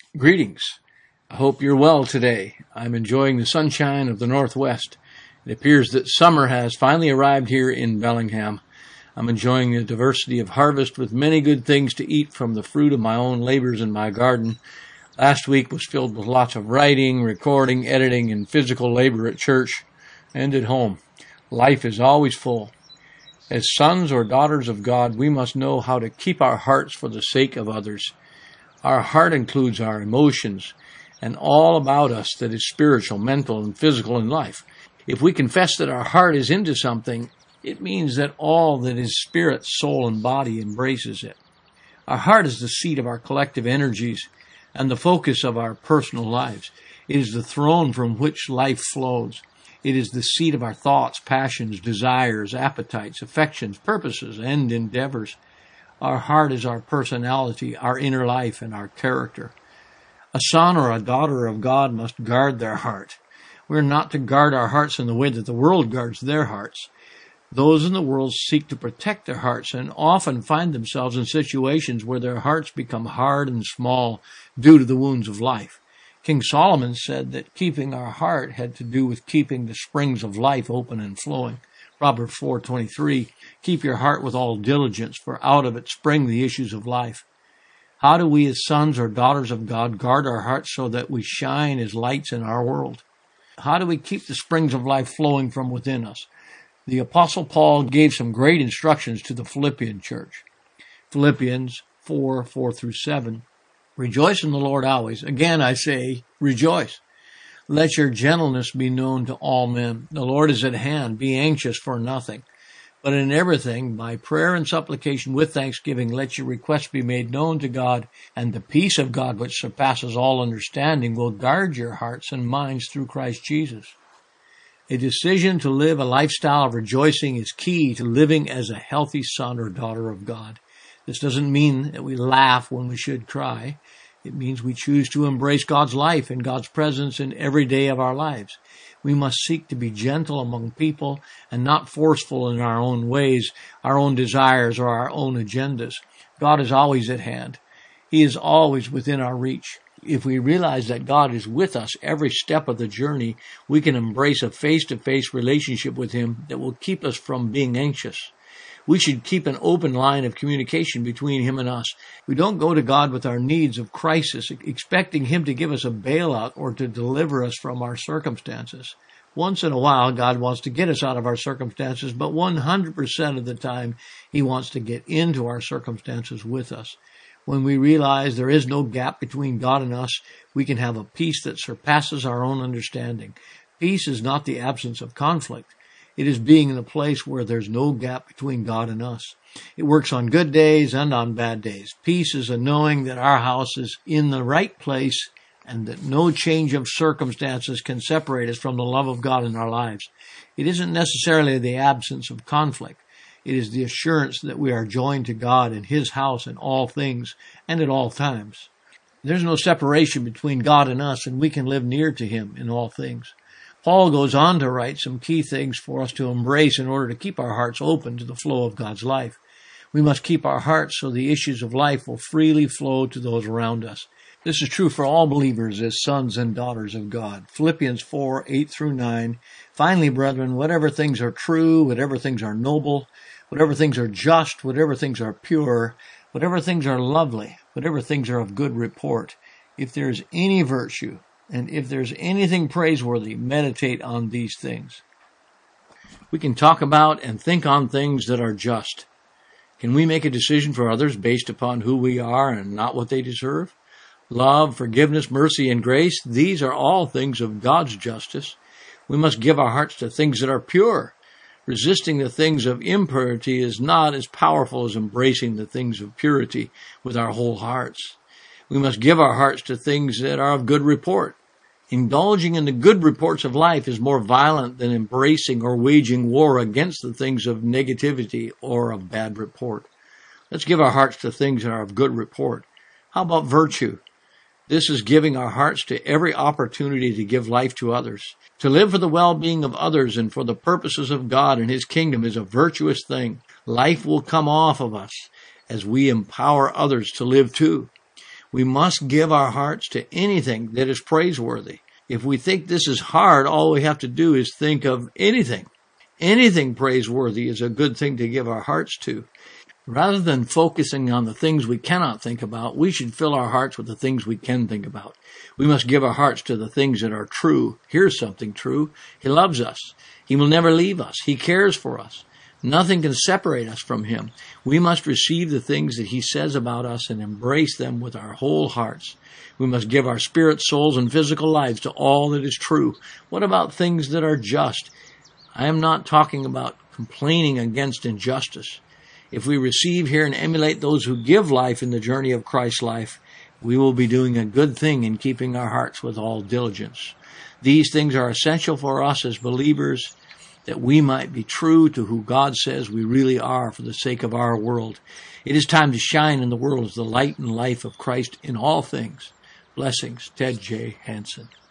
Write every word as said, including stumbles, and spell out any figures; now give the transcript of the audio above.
Greetings. I hope you're well today. I'm enjoying the sunshine of the Northwest. It appears that summer has finally arrived here in Bellingham. I'm enjoying the diversity of harvest with many good things to eat from the fruit of my own labors in my garden. Last week was filled with lots of writing, recording, editing, and physical labor at church and at home. Life is always full. As sons or daughters of God, we must know how to keep our hearts for the sake of others. Our heart includes our emotions and all about us that is spiritual, mental, and physical in life. If we confess that our heart is into something, it means that all that is spirit, soul, and body embraces it. Our heart is the seat of our collective energies and the focus of our personal lives. It is the throne from which life flows. It is the seat of our thoughts, passions, desires, appetites, affections, purposes, and endeavors. Our heart is our personality, our inner life, and our character. A son or a daughter of God must guard their heart. We're not to guard our hearts in the way that the world guards their hearts. Those in the world seek to protect their hearts and often find themselves in situations where their hearts become hard and small due to the wounds of life. King Solomon said that keeping our heart had to do with keeping the springs of life open and flowing. Proverbs four twenty-three, keep your heart with all diligence, for out of it spring the issues of life. How do we as sons or daughters of God guard our hearts so that we shine as lights in our world? How do we keep the springs of life flowing from within us? The Apostle Paul gave some great instructions to the Philippian church. Philippians four, four through seven. Rejoice in the Lord always. Again, I say, rejoice. Let your gentleness be known to all men. The Lord is at hand. Be anxious for nothing. But in everything, by prayer and supplication with thanksgiving, let your requests be made known to God, and the peace of God, which surpasses all understanding, will guard your hearts and minds through Christ Jesus. A decision to live a lifestyle of rejoicing is key to living as a healthy son or daughter of God. This doesn't mean that we laugh when we should cry. It means we choose to embrace God's life and God's presence in every day of our lives. We must seek to be gentle among people and not forceful in our own ways, our own desires, or our own agendas. God is always at hand. He is always within our reach. If we realize that God is with us every step of the journey, we can embrace a face-to-face relationship with Him that will keep us from being anxious. We should keep an open line of communication between Him and us. We don't go to God with our needs of crisis, expecting Him to give us a bailout or to deliver us from our circumstances. Once in a while, God wants to get us out of our circumstances, but one hundred percent of the time, He wants to get into our circumstances with us. When we realize there is no gap between God and us, we can have a peace that surpasses our own understanding. Peace is not the absence of conflict. It is being in a place where there's no gap between God and us. It works on good days and on bad days. Peace is a knowing that our house is in the right place and that no change of circumstances can separate us from the love of God in our lives. It isn't necessarily the absence of conflict. It is the assurance that we are joined to God in His house in all things and at all times. There's no separation between God and us, and we can live near to Him in all things. Paul goes on to write some key things for us to embrace in order to keep our hearts open to the flow of God's life. We must keep our hearts so the issues of life will freely flow to those around us. This is true for all believers as sons and daughters of God. Philippians four, eight through nine. Finally, brethren, whatever things are true, whatever things are noble, whatever things are just, whatever things are pure, whatever things are lovely, whatever things are of good report, if there is any virtue, and if there's anything praiseworthy, meditate on these things. We can talk about and think on things that are just. Can we make a decision for others based upon who we are and not what they deserve? Love, forgiveness, mercy, and grace, these are all things of God's justice. We must give our hearts to things that are pure. Resisting the things of impurity is not as powerful as embracing the things of purity with our whole hearts. We must give our hearts to things that are of good report. Indulging in the good reports of life is more violent than embracing or waging war against the things of negativity or of bad report. Let's give our hearts to things that are of good report. How about virtue? This is giving our hearts to every opportunity to give life to others. To live for the well-being of others and for the purposes of God and His kingdom is a virtuous thing. Life will come off of us as we empower others to live too. We must give our hearts to anything that is praiseworthy. If we think this is hard, all we have to do is think of anything. Anything praiseworthy is a good thing to give our hearts to. Rather than focusing on the things we cannot think about, we should fill our hearts with the things we can think about. We must give our hearts to the things that are true. Here's something true. He loves us. He will never leave us. He cares for us. Nothing can separate us from him. We must receive the things that he says about us and embrace them with our whole hearts. We must give our spirit, souls, and physical lives to all that is true. What about things that are just? I am not talking about complaining against injustice. If we receive, hear, and emulate those who give life in the journey of Christ's life, we will be doing a good thing in keeping our hearts with all diligence. These things are essential for us as believers, that we might be true to who God says we really are for the sake of our world. It is time to shine in the world as the light and life of Christ in all things. Blessings, Ted J. Hansen.